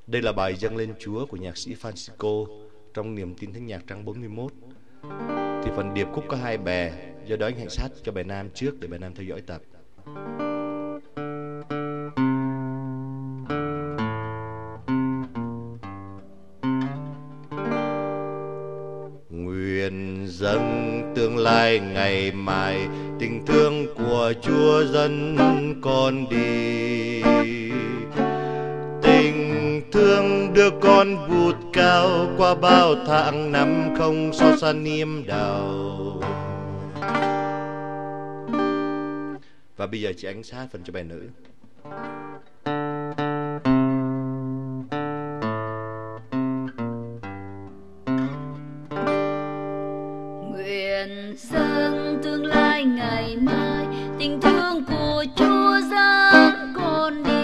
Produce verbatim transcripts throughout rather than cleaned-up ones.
Đây là bài dâng lên Chúa của nhạc sĩ Francisco trong Niềm tin thánh nhạc trang bốn mươi mốt. Thì phần điệp khúc có hai bè, do đó anh hãy sát cho bài nam trước để bài nam theo dõi tập. Nguyện dâng tương lai ngày mai, tình thương của Chúa dẫn con đi. Tình thương đưa con vụt cao qua bao tháng năm không so xa niêm đau. Và bây giờ chị Ánh sát phần cho bài nữ. Nguyện dâng tương lai ngày mai, tình thương của Chúa dẫn con đi.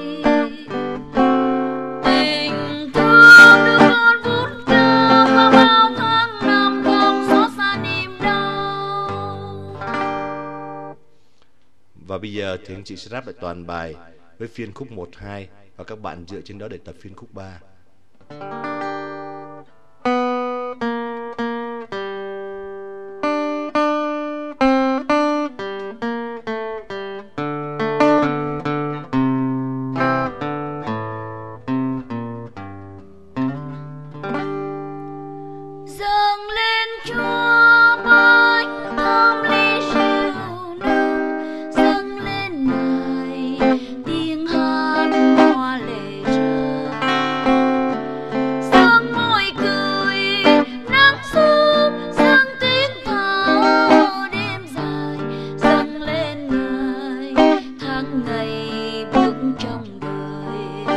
Tình thương đưa con vút cao qua bao tháng năm không xót xa niềm đau. Và bây giờ thì anh chị sẽ rap lại toàn bài với phiên khúc một, hai và các bạn dựa trên đó để tập phiên khúc ba. Dâng lên Chúa bánh thơm ly rượu nồng, dâng lên Ngài tiếng hát hoa lệ rơi, dâng môi cười nắng giúp, dâng tiếng thao đêm dài, dâng lên Ngài tháng ngày bước trong đời.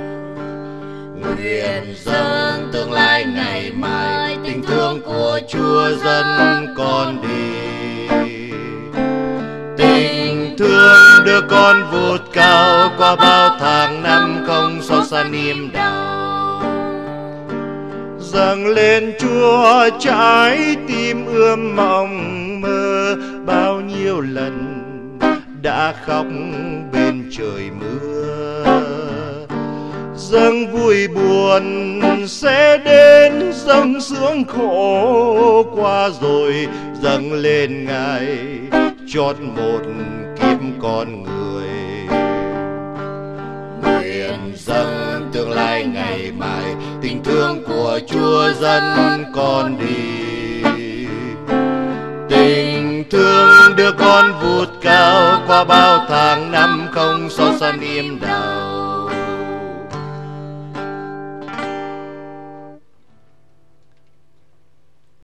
Nguyện dâng tương lai ngày mai, tình thương của Chúa dẫn con đi. Tình thương đưa con vụt cao qua bao tháng năm không so xa niềm đau. Dâng lên Chúa trái tim ươm mộng mơ, bao nhiêu lần đã khóc bên trời mưa. Dâng vui buồn sẽ đến, dâng sướng khổ qua rồi, dâng lên Ngài chót một kiếp con người. Nguyện dâng tương lai ngày mai, tình thương của Chúa dẫn con đi. Tình thương đưa con vụt cao qua bao tháng năm không so xa niềm đau.